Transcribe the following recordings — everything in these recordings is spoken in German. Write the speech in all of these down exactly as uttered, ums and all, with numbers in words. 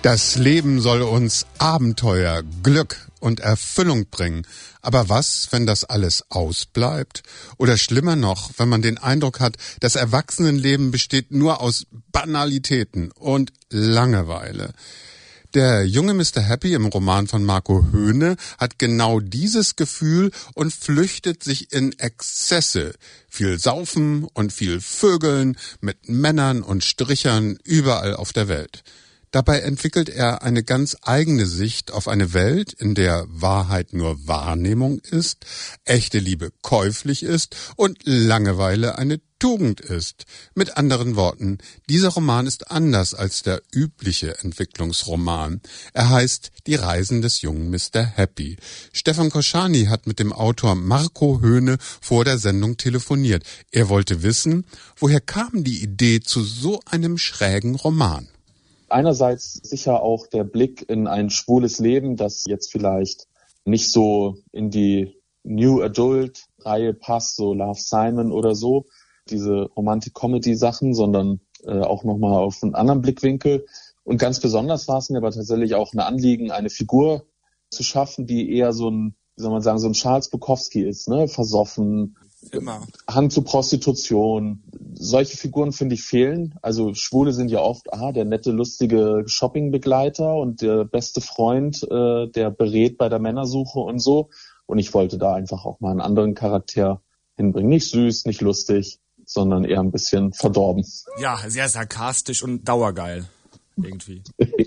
Das Leben soll uns Abenteuer, Glück und Erfüllung bringen. Aber was, wenn das alles ausbleibt? Oder schlimmer noch, wenn man den Eindruck hat, das Erwachsenenleben besteht nur aus Banalitäten und Langeweile. Der junge Mister Happy im Roman von Marco Höhne hat genau dieses Gefühl und flüchtet sich in Exzesse. Viel Saufen und viel Vögeln mit Männern und Strichern überall auf der Welt. Dabei entwickelt er eine ganz eigene Sicht auf eine Welt, in der Wahrheit nur Wahrnehmung ist, echte Liebe käuflich ist und Langeweile eine Tugend ist. Mit anderen Worten, dieser Roman ist anders als der übliche Entwicklungsroman. Er heißt Die Reisen des jungen Mister Happy. Stefan Koschany hat mit dem Autor Marco Höhne vor der Sendung telefoniert. Er wollte wissen, woher kam die Idee zu so einem schrägen Roman? Einerseits sicher auch der Blick in ein schwules Leben, das jetzt vielleicht nicht so in die New Adult-Reihe passt, so Love, Simon oder so, diese Romantic-Comedy-Sachen, sondern äh, auch nochmal auf einen anderen Blickwinkel. Und ganz besonders war es mir aber tatsächlich auch ein Anliegen, eine Figur zu schaffen, die eher so ein, wie soll man sagen, so ein Charles Bukowski ist, ne? Versoffen, Immer. Hang zu Prostitution. Solche Figuren, finde ich, fehlen. Also Schwule sind ja oft ah, der nette, lustige Shoppingbegleiter und der beste Freund, äh, der berät bei der Männersuche und so. Und ich wollte da einfach auch mal einen anderen Charakter hinbringen. Nicht süß, nicht lustig, sondern eher ein bisschen verdorben. Ja, sehr sarkastisch und dauergeil. Irgendwie.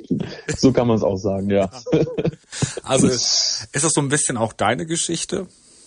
So kann man es auch sagen, ja. Also ist das so ein bisschen auch deine Geschichte?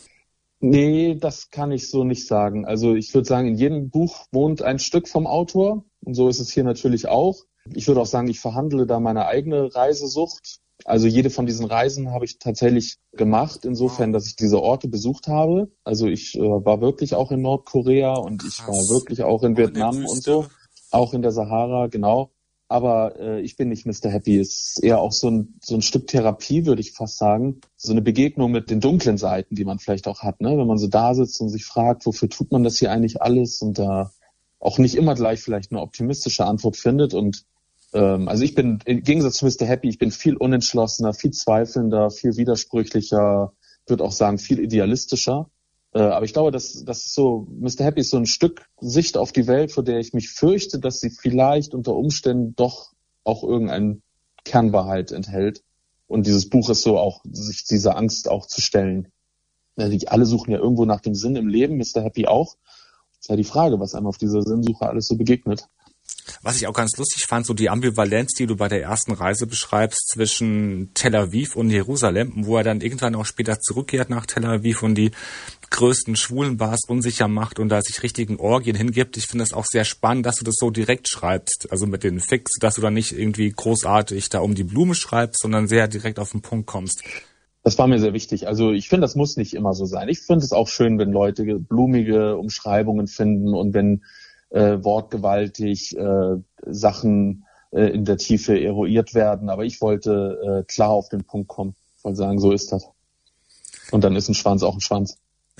Nee, das kann ich so nicht sagen. Also ich würde sagen, in jedem Buch wohnt ein Stück vom Autor. Und so ist es hier natürlich auch. Ich würde auch sagen, ich verhandle da meine eigene Reisesucht. Also jede von diesen Reisen habe ich tatsächlich gemacht, insofern, dass ich diese Orte besucht habe. Also ich äh, war wirklich auch in Nordkorea und ich war wirklich auch in Vietnam und so. Auch in der Sahara, genau. Aber äh, ich bin nicht Mister Happy. Es ist eher auch so ein so ein Stück Therapie, würde ich fast sagen. So eine Begegnung mit den dunklen Seiten, die man vielleicht auch hat, ne? Wenn man so da sitzt und sich fragt, wofür tut man das hier eigentlich alles? Und da auch nicht immer gleich vielleicht eine optimistische Antwort findet. Und ähm, also ich bin, im Gegensatz zu Mister Happy, ich bin viel unentschlossener, viel zweifelnder, viel widersprüchlicher, würde auch sagen, viel idealistischer. Äh, aber ich glaube, dass das ist so, Mister Happy ist so ein Stück Sicht auf die Welt, vor der ich mich fürchte, dass sie vielleicht unter Umständen doch auch irgendeine Kernwahrheit enthält. Und dieses Buch ist so auch, sich dieser Angst auch zu stellen. Ja, die, alle suchen ja irgendwo nach dem Sinn im Leben, Mister Happy auch. Das ist ja die Frage, was einem auf dieser Sinnsuche alles so begegnet. Was ich auch ganz lustig fand, so die Ambivalenz, die du bei der ersten Reise beschreibst zwischen Tel Aviv und Jerusalem, wo er dann irgendwann auch später zurückkehrt nach Tel Aviv und die größten Schwulenbars unsicher macht und da sich richtigen Orgien hingibt. Ich finde das auch sehr spannend, dass du das so direkt schreibst, also mit den Fix, dass du da nicht irgendwie großartig da um die Blume schreibst, sondern sehr direkt auf den Punkt kommst. Das war mir sehr wichtig. Also ich finde, das muss nicht immer so sein. Ich finde es auch schön, wenn Leute blumige Umschreibungen finden und wenn äh, wortgewaltig äh, Sachen äh, in der Tiefe eruiert werden. Aber ich wollte äh, klar auf den Punkt kommen. Ich wollte sagen, so ist das. Und dann ist ein Schwanz auch ein Schwanz.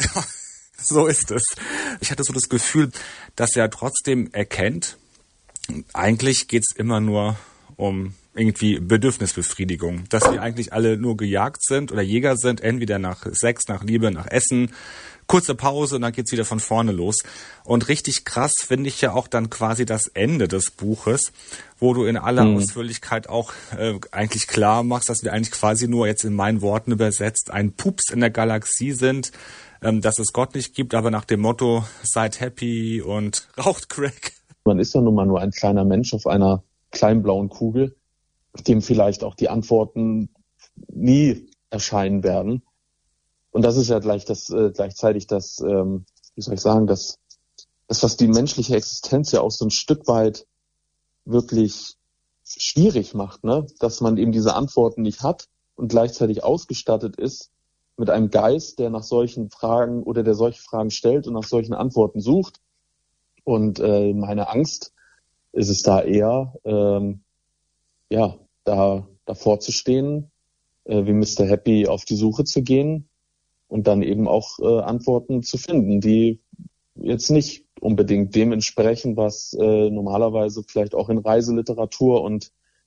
So ist es. Ich hatte so das Gefühl, dass er trotzdem erkennt, eigentlich geht's immer nur um irgendwie Bedürfnisbefriedigung, dass wir eigentlich alle nur gejagt sind oder Jäger sind, entweder nach Sex, nach Liebe, nach Essen, kurze Pause und dann geht's wieder von vorne los. Und richtig krass finde ich ja auch dann quasi das Ende des Buches, wo du in aller mhm. Ausführlichkeit auch äh, eigentlich klar machst, dass wir eigentlich quasi nur jetzt in meinen Worten übersetzt ein Pups in der Galaxie sind, ähm, dass es Gott nicht gibt, aber nach dem Motto, seid happy und raucht Crack. Man ist ja nun mal nur ein kleiner Mensch auf einer kleinen blauen Kugel, dem vielleicht auch die Antworten nie erscheinen werden. Und das ist ja gleich das äh, gleichzeitig das, ähm, wie soll ich sagen, das, das, was die menschliche Existenz ja auch so ein Stück weit wirklich schwierig macht, ne? Dass man eben diese Antworten nicht hat und gleichzeitig ausgestattet ist mit einem Geist, der nach solchen Fragen oder der solche Fragen stellt und nach solchen Antworten sucht. Und äh, meine Angst ist es da eher, ähm, ja, da davor zu stehen, äh, wie Mister Happy auf die Suche zu gehen und dann eben auch äh, Antworten zu finden, die jetzt nicht unbedingt dem entsprechen, was äh, normalerweise vielleicht auch in Reiseliteratur und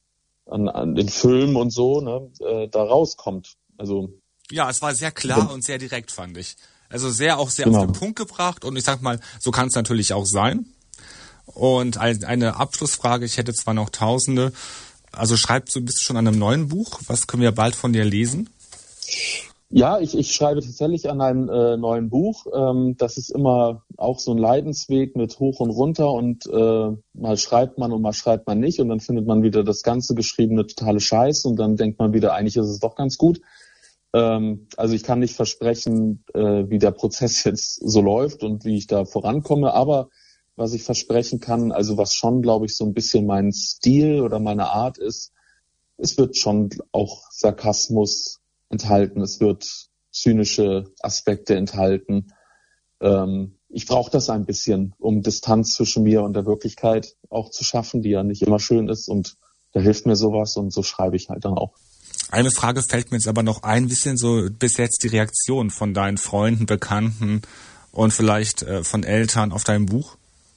an, an den Filmen und so, ne, äh, da rauskommt. Also ja, es war sehr klar und sehr direkt, fand ich. Also sehr auch sehr genau. auf den Punkt gebracht und ich sag mal, so kann es natürlich auch sein. Und eine Abschlussfrage, ich hätte zwar noch Tausende, also schreibst du, bist du schon an einem neuen Buch? Was können wir bald von dir lesen? Ja, ich, ich schreibe tatsächlich an einem äh, neuen Buch. Ähm, das ist immer auch so ein Leidensweg mit hoch und runter und äh, mal schreibt man und mal schreibt man nicht und dann findet man wieder das ganze Geschriebene totale Scheiß und dann denkt man wieder, eigentlich ist es doch ganz gut. Ähm, also ich kann nicht versprechen, äh, wie der Prozess jetzt so läuft und wie ich da vorankomme, aber was ich versprechen kann, also was schon, glaube ich, so ein bisschen mein Stil oder meine Art ist, es wird schon auch Sarkasmus enthalten, es wird zynische Aspekte enthalten. Ähm, ich brauche das ein bisschen, um Distanz zwischen mir und der Wirklichkeit auch zu schaffen, die ja nicht immer schön ist und da hilft mir sowas und so schreibe ich halt dann auch. Eine Frage fällt mir jetzt aber noch ein, wie sind so bis jetzt die Reaktionen von deinen Freunden, Bekannten und vielleicht äh, von Eltern auf dein Buch?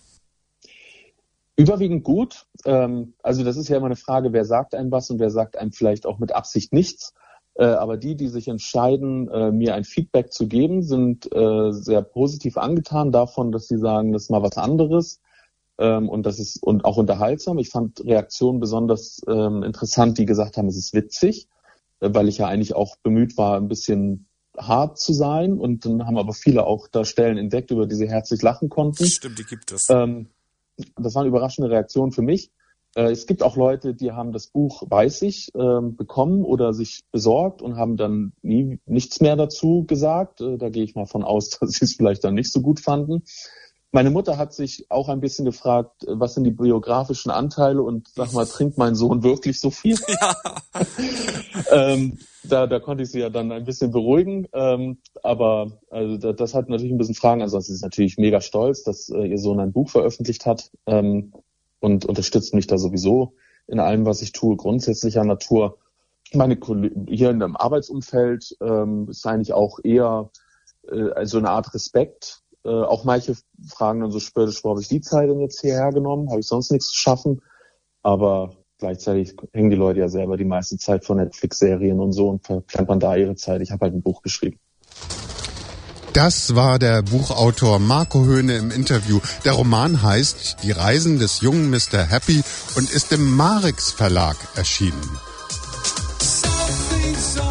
Überwiegend gut. Ähm, also das ist ja immer eine Frage, wer sagt einem was und wer sagt einem vielleicht auch mit Absicht nichts. Äh, aber die, die sich entscheiden, äh, mir ein Feedback zu geben, sind äh, sehr positiv angetan davon, dass sie sagen, das ist mal was anderes ähm, und das ist und auch unterhaltsam. Ich fand Reaktionen besonders ähm, interessant, die gesagt haben, es ist witzig, äh, weil ich ja eigentlich auch bemüht war, ein bisschen hart zu sein. Und dann haben aber viele auch da Stellen entdeckt, über die sie herzlich lachen konnten. Stimmt, die gibt es. Ähm, Das war eine überraschende Reaktion für mich. Äh, es gibt auch Leute, die haben das Buch, weiß ich, äh, bekommen oder sich besorgt und haben dann nie nichts mehr dazu gesagt. Äh, da gehe ich mal von aus, dass sie es vielleicht dann nicht so gut fanden. Meine Mutter hat sich auch ein bisschen gefragt, was sind die biografischen Anteile und sag mal, trinkt mein Sohn wirklich so viel? Ja. ähm, da, da konnte ich sie ja dann ein bisschen beruhigen. Ähm, aber also da, das hat natürlich ein bisschen Fragen. Ansonsten ist sie natürlich mega stolz, dass äh, ihr Sohn ein Buch veröffentlicht hat ähm, und unterstützt mich da sowieso in allem, was ich tue, grundsätzlicher Natur. Meine Kollegen hier in dem Arbeitsumfeld ähm, ist eigentlich auch eher äh, so eine Art Respekt. Äh, auch manche fragen dann so spöttisch, wo habe ich die Zeit denn jetzt hierher genommen? Habe ich sonst nichts zu schaffen? Aber gleichzeitig hängen die Leute ja selber die meiste Zeit von Netflix-Serien und so und verplempern da ihre Zeit. Ich habe halt ein Buch geschrieben. Das war der Buchautor Marco Höhne im Interview. Der Roman heißt Die Reisen des jungen Mister Happy und ist im Marix Verlag erschienen. Something, something.